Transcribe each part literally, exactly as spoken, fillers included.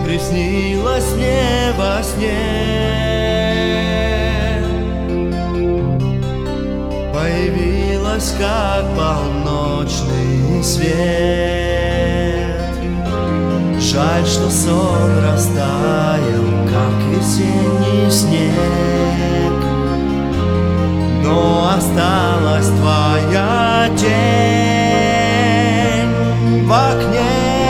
приснилась мне во сне, появилась как полночный свет. Жаль, что сон растаял, как весенний снег, но осталась твоя тень в окне.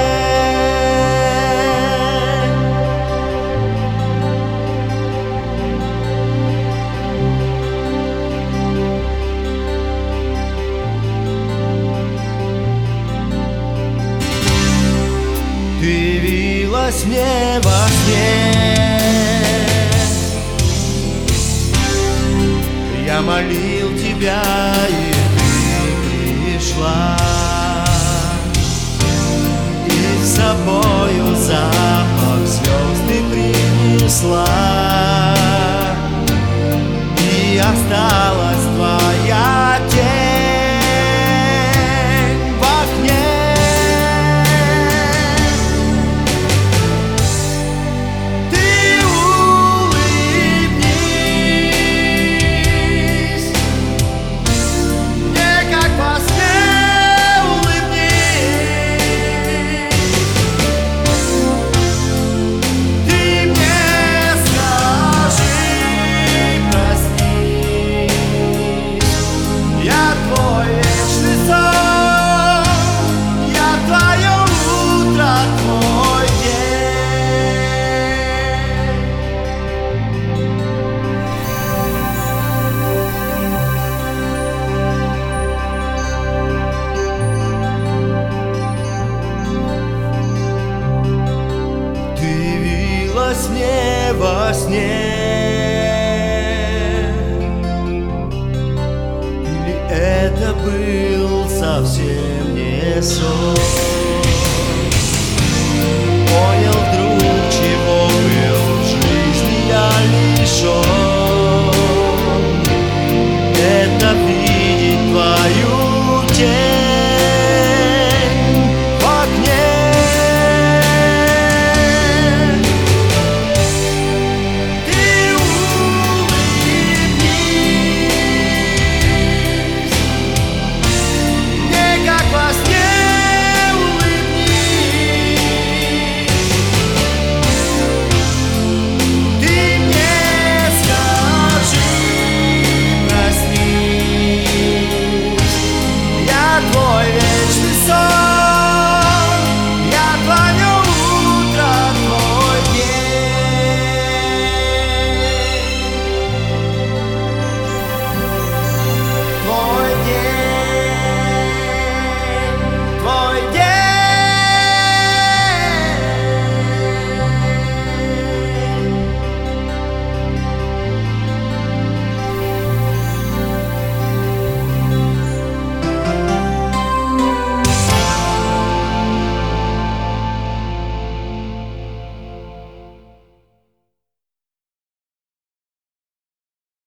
Ты явилась мне во сне, я молил тебя, и ты пришла, и с собою запах звезд ты принесла, и осталась твоя тень в окне. Мне во сне, или это был совсем не сон?